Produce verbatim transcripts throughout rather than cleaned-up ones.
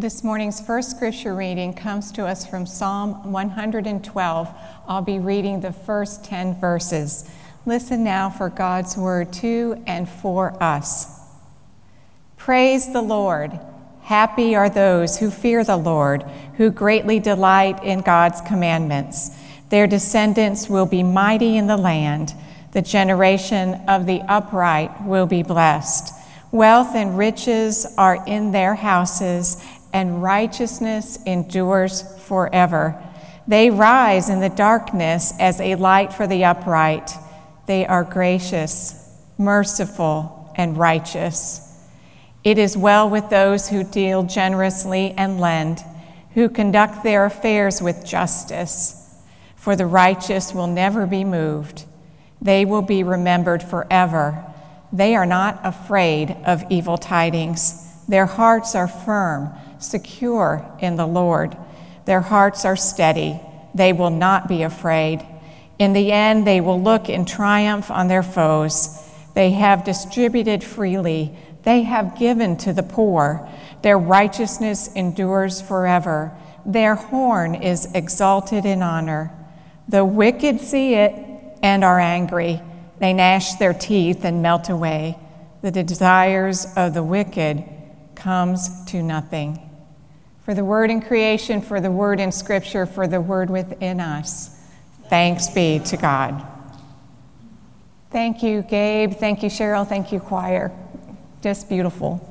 This morning's first scripture reading comes to us from Psalm one hundred twelve. I'll be reading the first ten verses. Listen now for God's word to and for us. Praise the Lord. Happy are those who fear the Lord, who greatly delight in God's commandments. Their descendants will be mighty in the land. The generation of the upright will be blessed. Wealth and riches are in their houses, and righteousness endures forever. They rise in the darkness as a light for the upright. They are gracious, merciful, and righteous. It is well with those who deal generously and lend, who conduct their affairs with justice. For the righteous will never be moved. They will be remembered forever. They are not afraid of evil tidings. Their hearts are firm, secure in the Lord. Their hearts are steady. They will not be afraid. In the end, they will look in triumph on their foes. They have distributed freely. They have given to the poor. Their righteousness endures forever. Their horn is exalted in honor. The wicked see it and are angry. They gnash their teeth and melt away. The desires of the wicked comes to nothing. For the word in creation, for the word in Scripture, for the word within us, thanks be to God. Thank you, Gabe. Thank you, Cheryl. Thank you, choir. Just beautiful.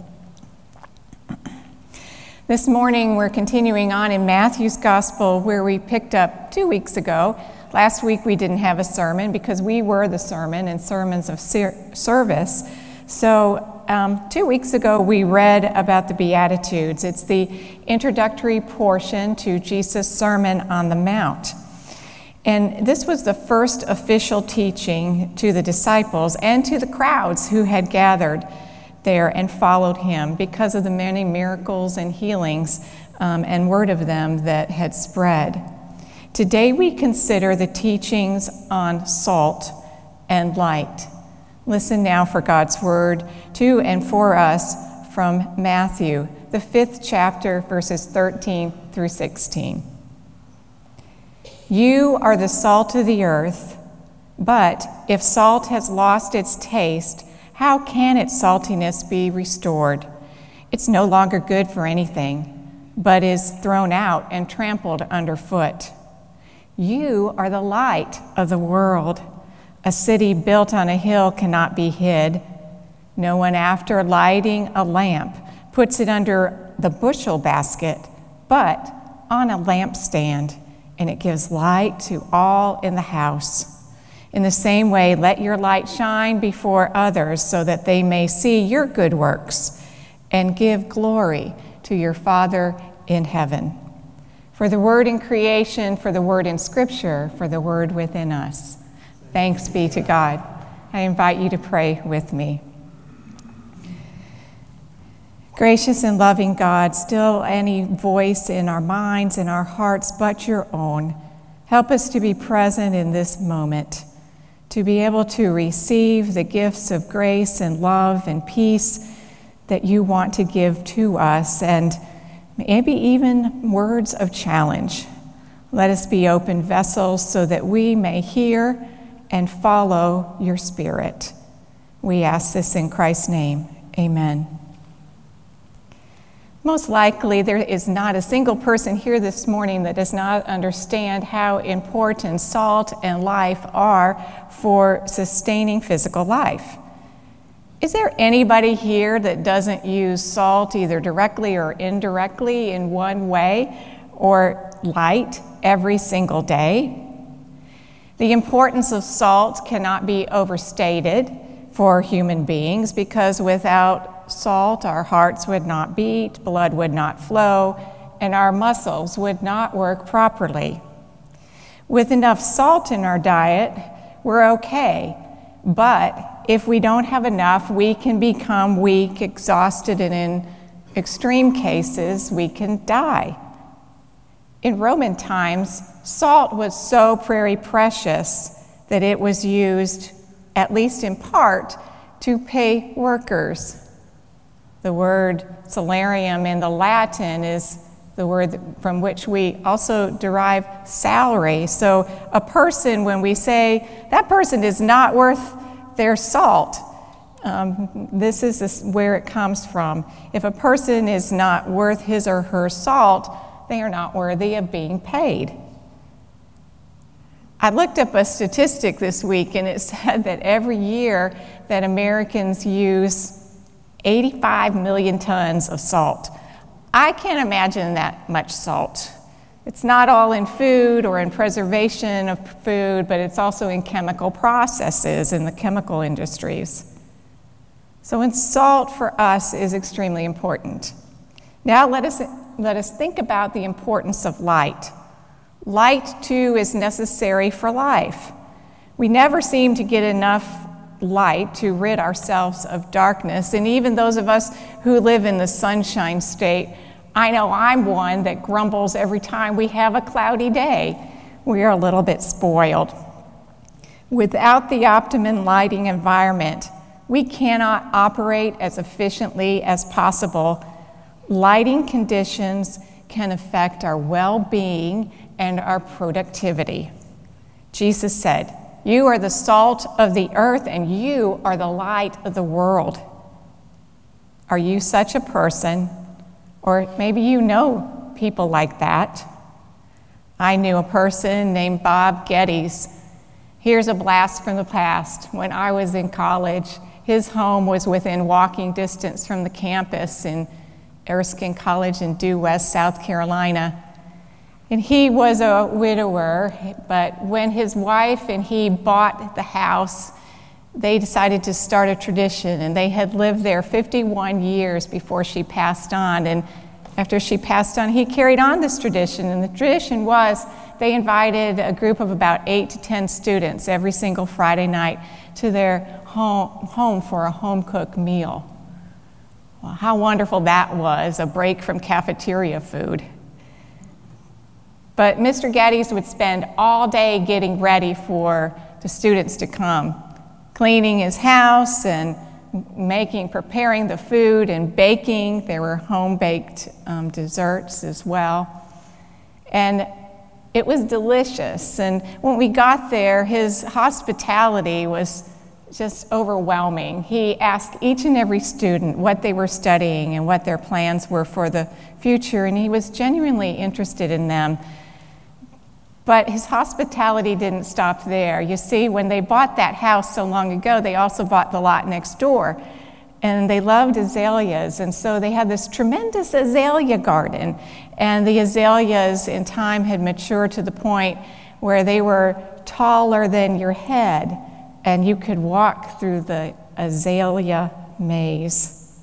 This morning, we're continuing on in Matthew's Gospel, where we picked up two weeks ago. Last week, we didn't have a sermon because we were the sermon and sermons of ser- service. So um, two weeks ago, we read about the Beatitudes. It's the introductory portion to Jesus' Sermon on the Mount. And this was the first official teaching to the disciples and to the crowds who had gathered there and followed him because of the many miracles and healings um, and word of them that had spread. Today we consider the teachings on salt and light. Listen now for God's word to and for us from Matthew, the fifth chapter, verses thirteen through sixteen. You are the salt of the earth, but if salt has lost its taste, how can its saltiness be restored? It's no longer good for anything, but is thrown out and trampled underfoot. You are the light of the world. A city built on a hill cannot be hid. No one, after lighting a lamp, puts it under the bushel basket, but on a lampstand, and it gives light to all in the house. In the same way, let your light shine before others so that they may see your good works and give glory to your Father in heaven. For the word in creation, for the word in Scripture, for the word within us. Thanks be to God. I invite you to pray with me. Gracious and loving God, still any voice in our minds and our hearts but your own. Help us to be present in this moment, to be able to receive the gifts of grace and love and peace that you want to give to us, and maybe even words of challenge. Let us be open vessels so that we may hear and follow your Spirit. We ask this in Christ's name. Amen. Most likely, there is not a single person here this morning that does not understand how important salt and life are for sustaining physical life. Is there anybody here that doesn't use salt either directly or indirectly in one way, or light every single day? The importance of salt cannot be overstated for human beings because without salt, our hearts would not beat, blood would not flow, and our muscles would not work properly. With enough salt in our diet, we're okay, but if we don't have enough, we can become weak, exhausted, and in extreme cases, we can die. In Roman times, salt was so very precious that it was used, at least in part, to pay workers. The word salarium in the Latin is the word from which we also derive salary. So a person, when we say that person is not worth their salt, um, this is this, where it comes from. If a person is not worth his or her salt, they are not worthy of being paid. I looked up a statistic this week, and it said that every year that Americans use eighty-five million tons of salt. I can't imagine that much salt. It's not all in food or in preservation of food, but it's also in chemical processes in the chemical industries. So, and salt for us is extremely important. Now let us, let us think about the importance of light. Light, too, is necessary for life. We never seem to get enough light to rid ourselves of darkness, and even those of us who live in the sunshine state, I know I'm one that grumbles every time we have a cloudy day. We are a little bit spoiled. Without the optimum lighting environment, we cannot operate as efficiently as possible. Lighting conditions can affect our well-being and our productivity. Jesus said, "You are the salt of the earth, and you are the light of the world." Are you such a person? Or maybe you know people like that. I knew a person named Bob Geddes. Here's a blast from the past. When I was in college, his home was within walking distance from the campus in Erskine College in Due West, South Carolina. And he was a widower, but when his wife and he bought the house, they decided to start a tradition, and they had lived there fifty-one years before she passed on. And after she passed on, he carried on this tradition, and the tradition was they invited a group of about eight to ten students every single Friday night to their home, home for a home-cooked meal. Well, how wonderful that was, a break from cafeteria food. But Mister Geddes would spend all day getting ready for the students to come, cleaning his house and making, preparing the food and baking. There were home-baked um, desserts as well. And it was delicious. And when we got there, his hospitality was just overwhelming. He asked each and every student what they were studying and what their plans were for the future, and he was genuinely interested in them. But his hospitality didn't stop there. You see, when they bought that house so long ago, they also bought the lot next door. And they loved azaleas, and so they had this tremendous azalea garden. And the azaleas in time had matured to the point where they were taller than your head, and you could walk through the azalea maze.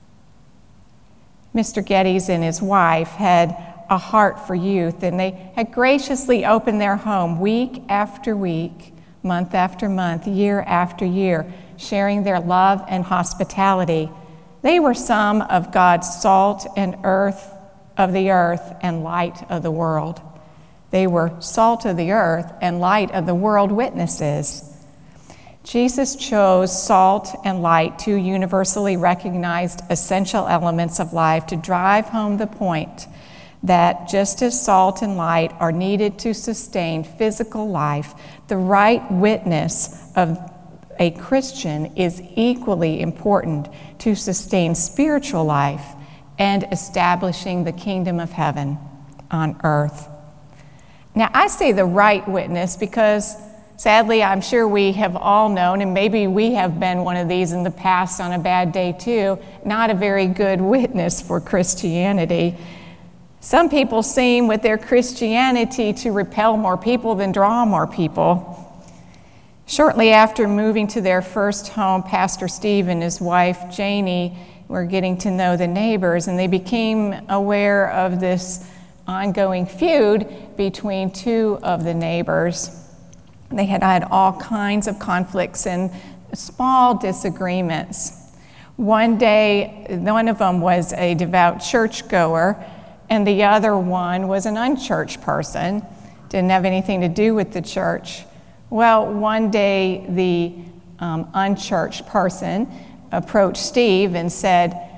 Mister Geddes and his wife had a heart for youth, and they had graciously opened their home week after week, month after month, year after year, sharing their love and hospitality. They were some of God's salt and earth of the earth and light of the world. They were salt of the earth and light of the world witnesses. Jesus chose salt and light, two universally recognized essential elements of life, to drive home the point that just as salt and light are needed to sustain physical life, the right witness of a Christian is equally important to sustain spiritual life and establishing the kingdom of heaven on earth. Now, I say the right witness because sadly, I'm sure we have all known, and maybe we have been one of these in the past on a bad day too, not a very good witness for Christianity. Some people seem with their Christianity to repel more people than draw more people. Shortly after moving to their first home, Pastor Steve and his wife Janie were getting to know the neighbors, and they became aware of this ongoing feud between two of the neighbors. They had had all kinds of conflicts and small disagreements. One day, one of them was a devout churchgoer, and the other one was an unchurched person, didn't have anything to do with the church. Well, one day, the um, unchurched person approached Steve and said,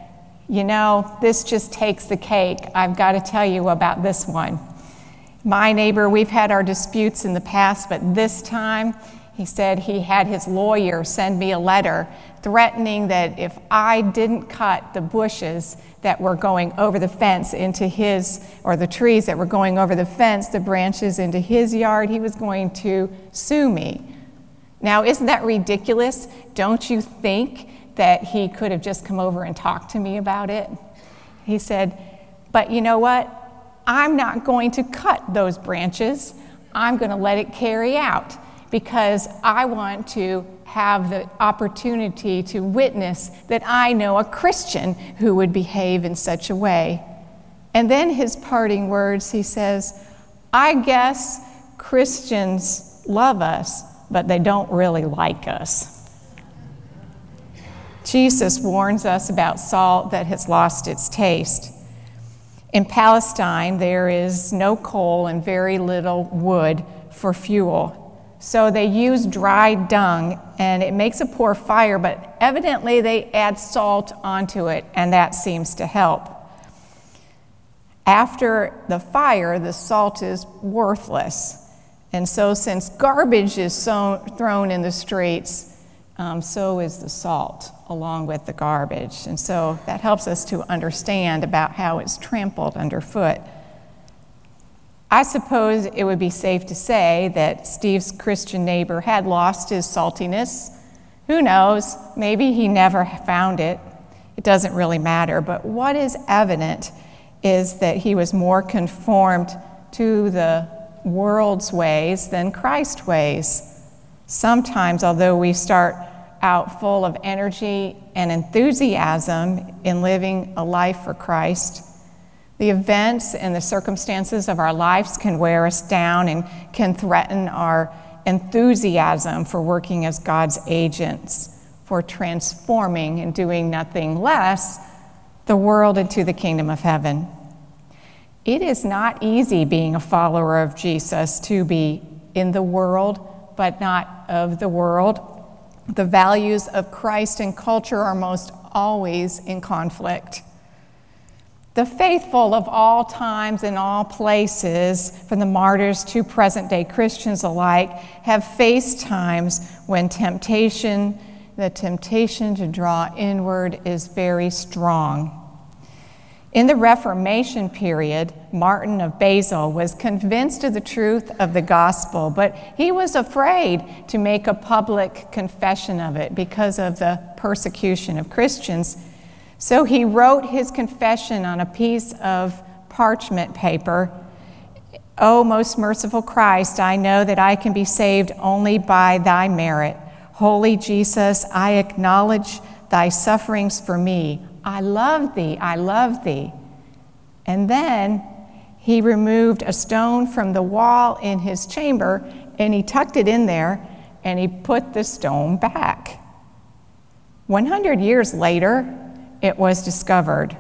You know, this just takes the cake. I've got to tell you about this one. My neighbor, we've had our disputes in the past, but this time he said he had his lawyer send me a letter threatening that if I didn't cut the bushes that were going over the fence into his, or the trees that were going over the fence, the branches into his yard, he was going to sue me. Now, isn't that ridiculous? Don't you think that he could have just come over and talked to me about it? He said, but you know what? I'm not going to cut those branches. I'm going to let it carry out because I want to have the opportunity to witness that I know a Christian who would behave in such a way. And then his parting words, he says, I guess Christians love us, but they don't really like us. Jesus warns us about salt that has lost its taste. In Palestine, there is no coal and very little wood for fuel. So they use dry dung, and it makes a poor fire, but evidently they add salt onto it, and that seems to help. After the fire, the salt is worthless. And so since garbage is so thrown in the streets, um, so is the salt along with the garbage. And so that helps us to understand about how it's trampled underfoot. I suppose it would be safe to say that Steve's Christian neighbor had lost his saltiness. Who knows? Maybe he never found it. It doesn't really matter. But what is evident is that he was more conformed to the world's ways than Christ's ways. Sometimes, although we start out full of energy and enthusiasm in living a life for Christ, the events and the circumstances of our lives can wear us down and can threaten our enthusiasm for working as God's agents, for transforming and doing nothing less the world into the kingdom of heaven. It is not easy being a follower of Jesus to be in the world, but not of the world. The values of Christ and culture are most always in conflict. The faithful of all times and all places, from the martyrs to present-day Christians alike, have faced times when temptation, the temptation to draw inward, is very strong. In the Reformation period, Martin of Basel was convinced of the truth of the gospel, but he was afraid to make a public confession of it because of the persecution of Christians. So he wrote his confession on a piece of parchment paper. O most merciful Christ, I know that I can be saved only by thy merit. Holy Jesus, I acknowledge thy sufferings for me. I love thee, I love thee. And then he removed a stone from the wall in his chamber, and he tucked it in there, and he put the stone back. one hundred years later, it was discovered.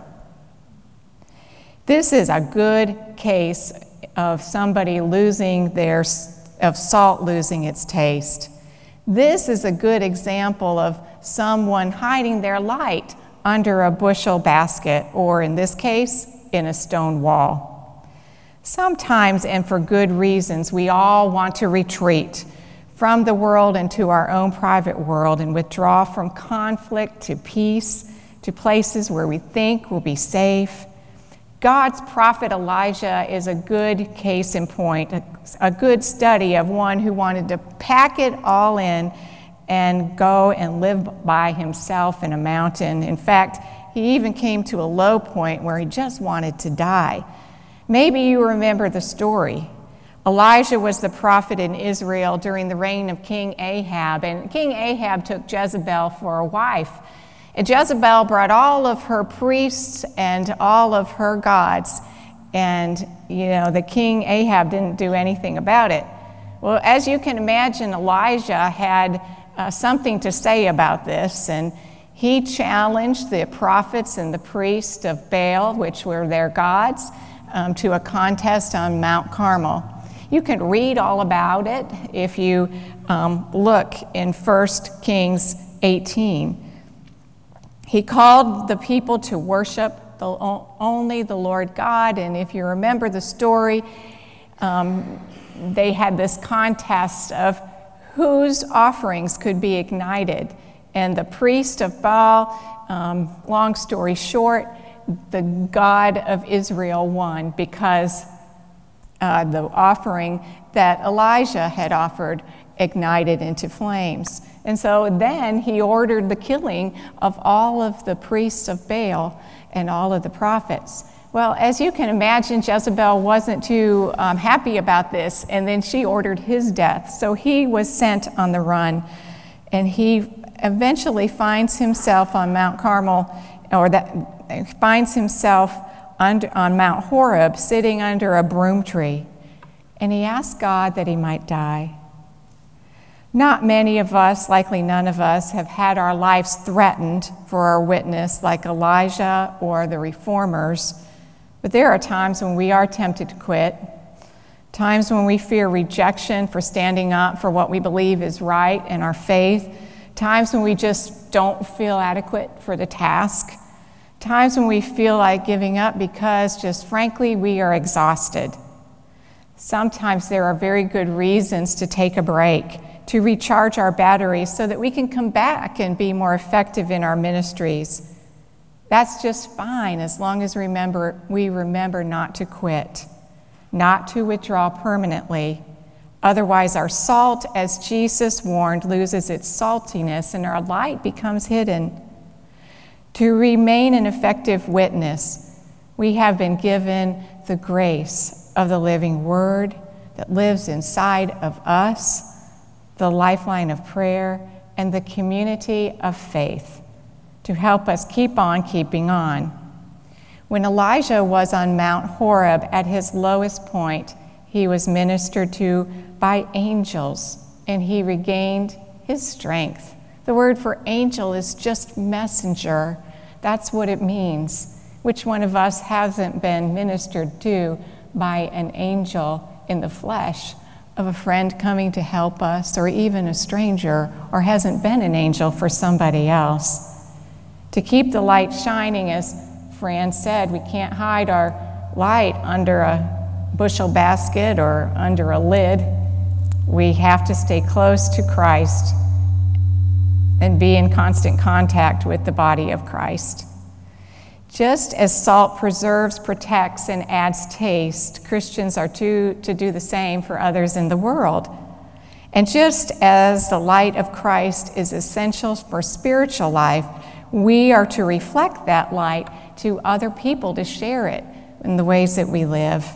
This is a good case of somebody losing their, of salt losing its taste. This is a good example of someone hiding their light under a bushel basket, or in this case, in a stone wall. Sometimes, and for good reasons, we all want to retreat from the world into our own private world and withdraw from conflict to peace, to places where we think we'll be safe. God's prophet Elijah is a good case in point, a, a good study of one who wanted to pack it all in and go and live by himself in a mountain. In fact, he even came to a low point where he just wanted to die. Maybe you remember the story. Elijah was the prophet in Israel during the reign of King Ahab, and King Ahab took Jezebel for a wife. And Jezebel brought all of her priests and all of her gods, and you know, the king Ahab didn't do anything about it. Well, as you can imagine, Elijah had uh, something to say about this, and he challenged the prophets and the priests of Baal, which were their gods, um, to a contest on Mount Carmel. You can read all about it if you um, look in First Kings eighteen. He called the people to worship the, only the Lord God. And if you remember the story, um, they had this contest of whose offerings could be ignited. And the priest of Baal, um, long story short, the God of Israel won because uh, the offering that Elijah had offered ignited into flames. And so then he ordered the killing of all of the priests of Baal and all of the prophets. Well, as you can imagine, Jezebel wasn't too um, happy about this, and then she ordered his death. So he was sent on the run, and he eventually finds himself on Mount Carmel, or that finds himself under, on Mount Horeb, sitting under a broom tree, and he asks God that he might die. Not many of us, likely none of us, have had our lives threatened for our witness like Elijah or the reformers. But there are times when we are tempted to quit, times when we fear rejection for standing up for what we believe is right in our faith, times when we just don't feel adequate for the task, times when we feel like giving up because just frankly we are exhausted. Sometimes there are very good reasons to take a break, to recharge our batteries so that we can come back and be more effective in our ministries. That's just fine as long as remember we remember not to quit, not to withdraw permanently. Otherwise, our salt, as Jesus warned, loses its saltiness and our light becomes hidden. To remain an effective witness, we have been given the grace of the living Word that lives inside of us, the lifeline of prayer, and the community of faith to help us keep on keeping on. When Elijah was on Mount Horeb at his lowest point, he was ministered to by angels, and he regained his strength. The word for angel is just messenger. That's what it means. Which one of us hasn't been ministered to by an angel in the flesh, of a friend coming to help us, or even a stranger, or hasn't been an angel for somebody else? To keep the light shining, as Fran said, we can't hide our light under a bushel basket or under a lid. We have to stay close to Christ and be in constant contact with the body of Christ. Just as salt preserves, protects, and adds taste, Christians are to, to do the same for others in the world. And just as the light of Christ is essential for spiritual life, we are to reflect that light to other people, to share it in the ways that we live.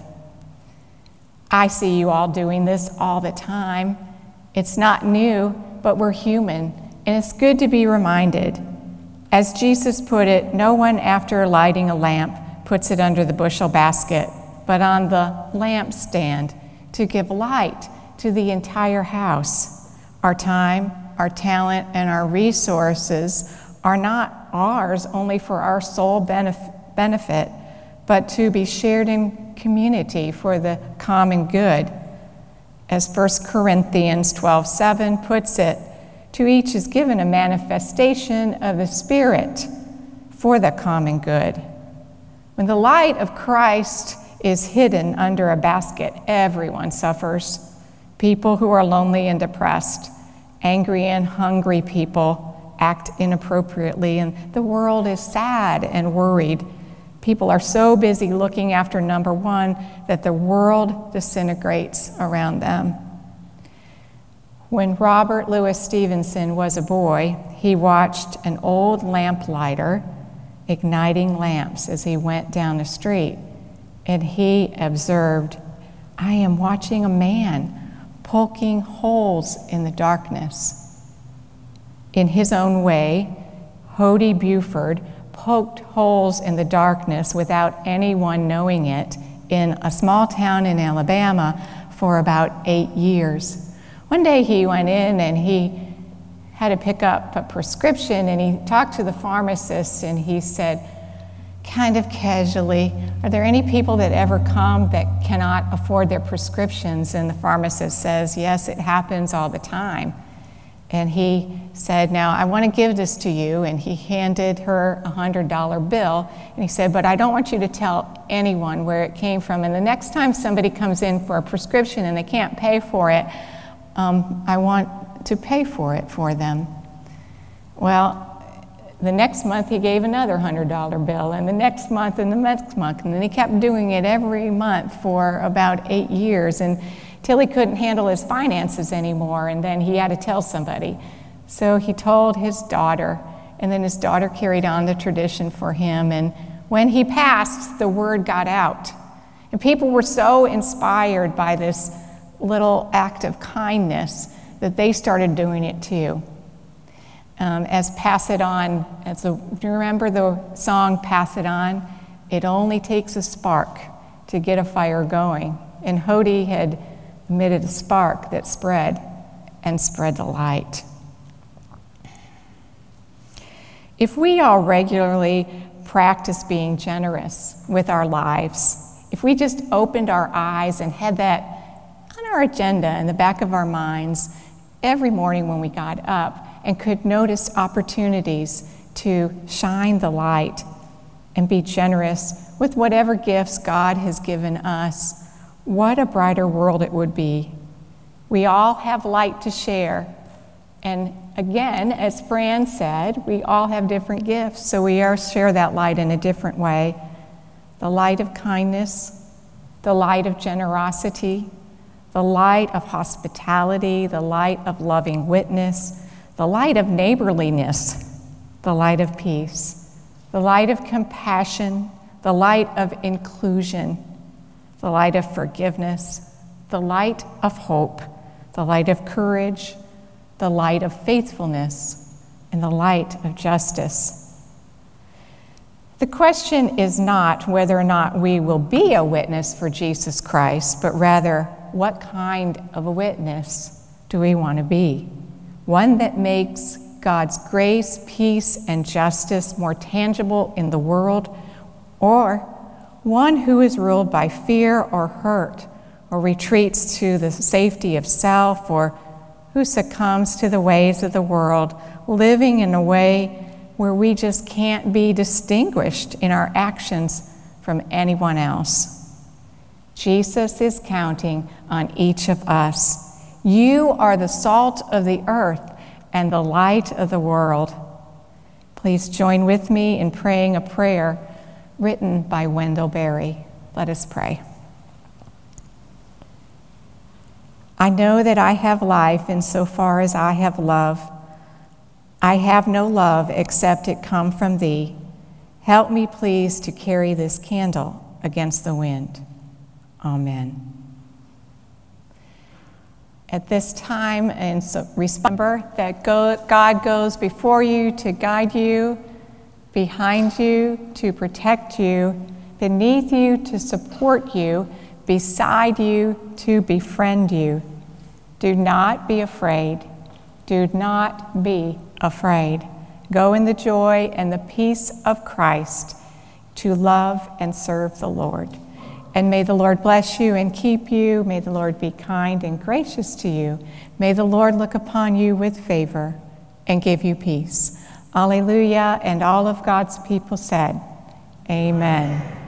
I see you all doing this all the time. It's not new, but we're human, and it's good to be reminded. As Jesus put it, no one after lighting a lamp puts it under the bushel basket, but on the lampstand to give light to the entire house. Our time, our talent, and our resources are not ours only for our sole benef- benefit, but to be shared in community for the common good. As First Corinthians twelve seven puts it, to each is given a manifestation of the Spirit for the common good. When the light of Christ is hidden under a basket, everyone suffers. People who are lonely and depressed, angry and hungry people act inappropriately, and the world is sad and worried. People are so busy looking after number one that the world disintegrates around them. When Robert Louis Stevenson was a boy, he watched an old lamplighter igniting lamps as he went down the street, and he observed, "I am watching a man poking holes in the darkness." In his own way, Hodie Buford poked holes in the darkness without anyone knowing it in a small town in Alabama for about eight years. One day he went in and he had to pick up a prescription, and he talked to the pharmacist and he said, kind of casually, "Are there any people that ever come that cannot afford their prescriptions?" And the pharmacist says, "Yes, it happens all the time." And he said, now I want to give this to you. And he handed her a one hundred dollar bill. And he said, but I don't want you to tell anyone where it came from. And the next time somebody comes in for a prescription and they can't pay for it, um, I want to pay for it for them. Well, the next month he gave another one hundred dollar bill, and the next month and the next month. And then he kept doing it every month for about eight years. And till he couldn't handle his finances anymore, and then he had to tell somebody. So he told his daughter, and then his daughter carried on the tradition for him, and when he passed, the word got out. And people were so inspired by this little act of kindness that they started doing it too. Um, as Pass It On, as a, do you remember the song Pass It On? It only takes a spark to get a fire going. And Hody had emitted a spark that spread and spread the light. If we all regularly practice being generous with our lives, if we just opened our eyes and had that on our agenda in the back of our minds every morning when we got up and could notice opportunities to shine the light and be generous with whatever gifts God has given us, what a brighter world it would be. We all have light to share. And again, as Fran said, we all have different gifts, so we are share that light in a different way. The light of kindness, the light of generosity, the light of hospitality, the light of loving witness, the light of neighborliness, the light of peace, the light of compassion, the light of inclusion, the light of forgiveness, the light of hope, the light of courage, the light of faithfulness, and the light of justice. The question is not whether or not we will be a witness for Jesus Christ, but rather, what kind of a witness do we want to be? One that makes God's grace, peace, and justice more tangible in the world, or one who is ruled by fear or hurt, or retreats to the safety of self, or who succumbs to the ways of the world, living in a way where we just can't be distinguished in our actions from anyone else. Jesus is counting on each of us. You are the salt of the earth and the light of the world. Please join with me in praying a prayer written by Wendell Berry. Let us pray. I know that I have life insofar as I have love. I have no love except it come from thee. Help me, please, to carry this candle against the wind. Amen. At this time, and so remember that God goes before you to guide you, behind you to protect you, beneath you to support you, beside you to befriend you. Do not be afraid. Do not be afraid. Go in the joy and the peace of Christ to love and serve the Lord. And may the Lord bless you and keep you. May the Lord be kind and gracious to you. May the Lord look upon you with favor and give you peace. Alleluia. And all of God's people said, Amen.